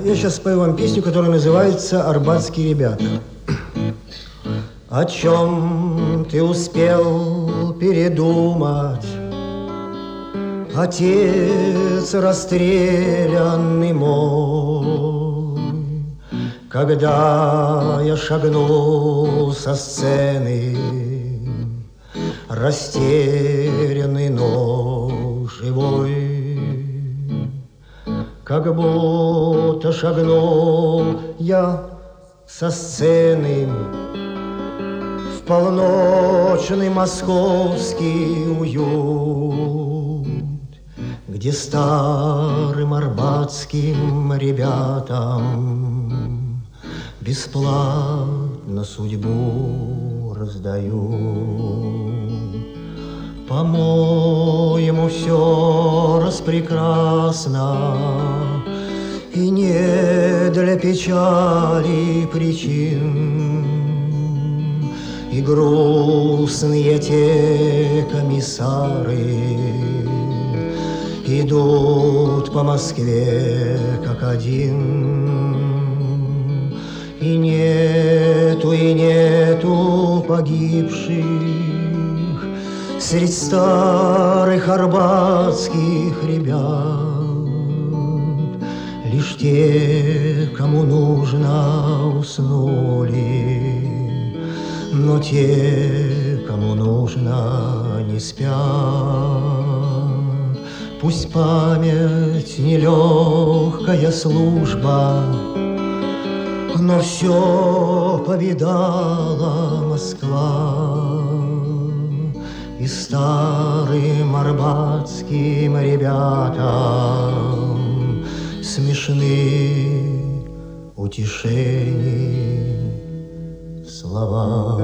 Я сейчас спою вам песню, которая называется «Арбатские ребята». О чем ты успел передумать, отец расстрелянный мой, когда я шагнул со сцены, растерянный, но живой, как будто шагнул я со сцены в полночный московский уют, где старым арбатским ребятам бесплатно судьбу раздают. По-моему, все распрекрасно, и не для печали причин, и грустные те комиссары идут по Москве как один, и нету погибших средь старых арбатских ребят. Лишь те, кому нужно, уснули, но те, кому нужно, не спят. Пусть память нелегкая служба, но все повидала Москва, и старым арбатским ребятам смешны утешений слова.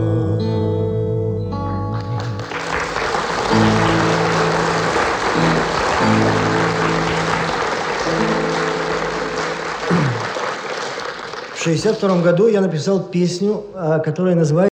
В 1962 году я написал песню, которая называется